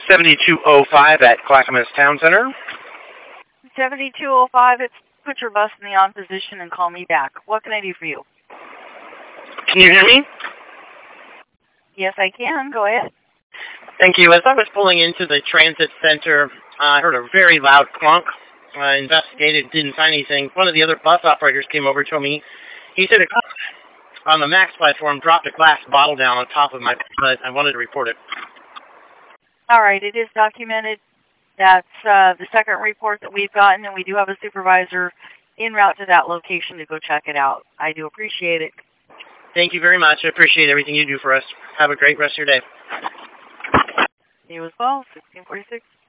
7205 at Clackamas Town Center. 7205, it's put your bus in the on position and call me back. What can I do for you? Can you hear me? Yes, I can. Go ahead. Thank you. As I was pulling into the transit center, I heard a very loud clunk. I investigated, didn't find anything. One of the other bus operators came over to me. He said a cop on the MAX platform dropped a glass bottle down on top of my butt. I wanted to report it. All right, it is documented. That's the second report that we've gotten, and we do have a supervisor en route to that location to go check it out. I do appreciate it. Thank you very much. I appreciate everything you do for us. Have a great rest of your day. You as well, 1646.